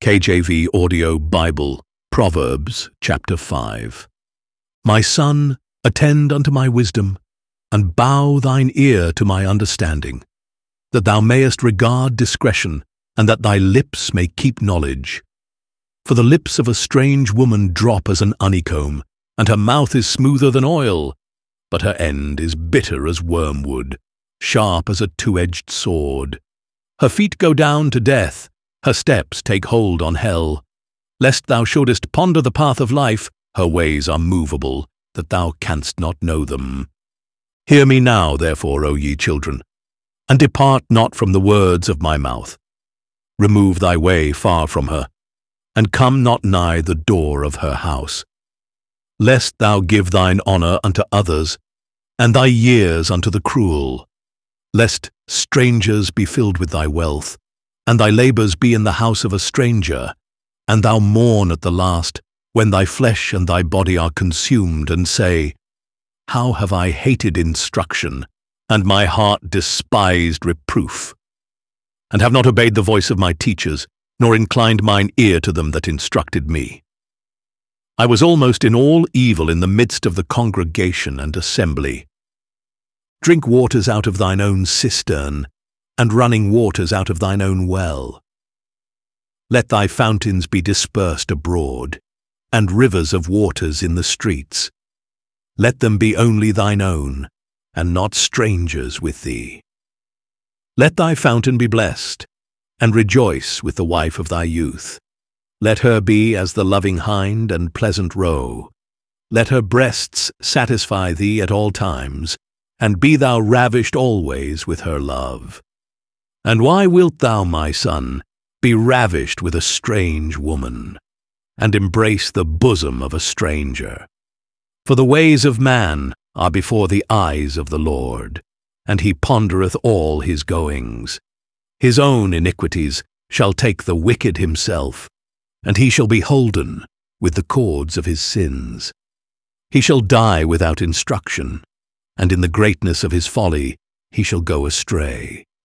KJV Audio Bible, Proverbs chapter 5. My son, attend unto my wisdom, and bow thine ear to my understanding, that thou mayest regard discretion, and that thy lips may keep knowledge. For the lips of a strange woman drop as an honeycomb, and her mouth is smoother than oil, but her end is bitter as wormwood, sharp as a two-edged sword. Her feet go down to death, her steps take hold on hell. Lest thou shouldest ponder the path of life, her ways are movable, that thou canst not know them. Hear me now, therefore, O ye children, and depart not from the words of my mouth. Remove thy way far from her, and come not nigh the door of her house. Lest thou give thine honour unto others, and thy years unto the cruel. Lest strangers be filled with thy wealth, and thy labours be in the house of a stranger, and thou mourn at the last, when thy flesh and thy body are consumed, and say, How have I hated instruction, and my heart despised reproof, and have not obeyed the voice of my teachers, nor inclined mine ear to them that instructed me. I was almost in all evil in the midst of the congregation and assembly. Drink waters out of thine own cistern, and running waters out of thine own well. Let thy fountains be dispersed abroad, and rivers of waters in the streets. Let them be only thine own, and not strangers with thee. Let thy fountain be blessed, and rejoice with the wife of thy youth. Let her be as the loving hind and pleasant roe. Let her breasts satisfy thee at all times, and be thou ravished always with her love. And why wilt thou, my son, be ravished with a strange woman, and embrace the bosom of a stranger? For the ways of man are before the eyes of the Lord, and he pondereth all his goings. His own iniquities shall take the wicked himself, and he shall be holden with the cords of his sins. He shall die without instruction, and in the greatness of his folly he shall go astray.